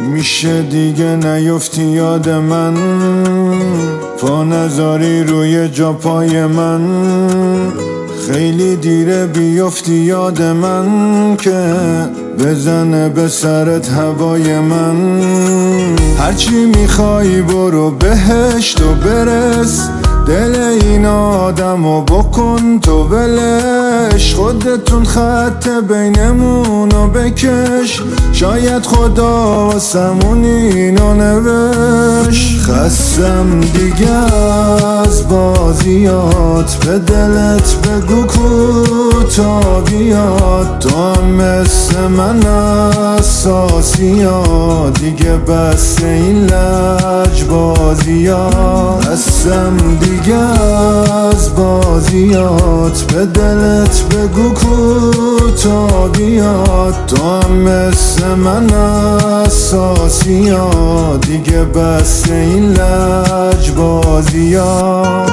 میشه دیگه نیفتی یاد من، پا نذاری روی جا پای من. خیلی دیره بیفتی یاد من که بزنه به سرت هوای من. هرچی میخوای برو بهشت و برس، دل این آدمو بکن تو ولش. خودتون خط بینمونو بکش، شاید خدا واسمون اینو نوشت. خستم دیگه از بازیات، به دلت بگو کوتا بیاد. تو هم مثل من اساسی ها، دیگه بس این لجبازیات. خستم دیگه از بازیات، به دلت بگو کوتا بیاد. تو هم مثل من اساسی ها، دیگه بس این لجبازیات.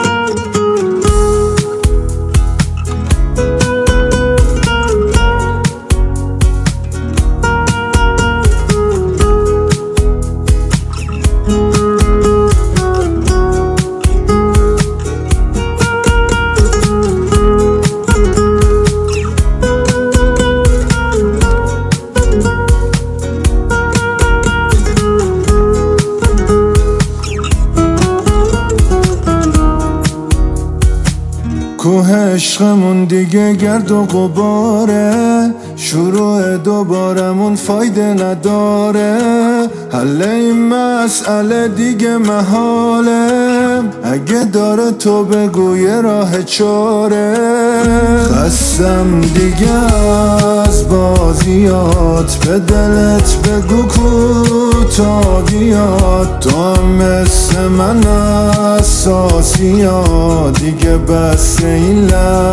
کوه عشقمون دیگه گرد و غباره، شروع دوبارمون فایده نداره. حل این مسئله دیگه محاله، اگه داره تو بگو یه راه چاره. خستم دیگه از بازیات، به دلت بگو کوتا بیاد. تو هم مثل من اساسی ها، دیگه بس این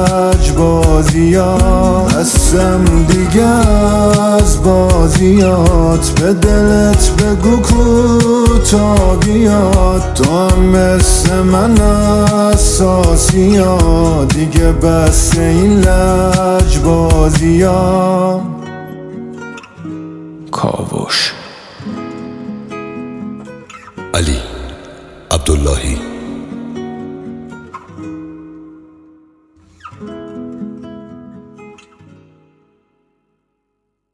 لجبازیات. خستم دیگه از بازیات، به دلت بگو کوتا بیاد. تو هم مثل من اساسی ها، دیگه بس این لجبازیات. کاوش علی عبداللهی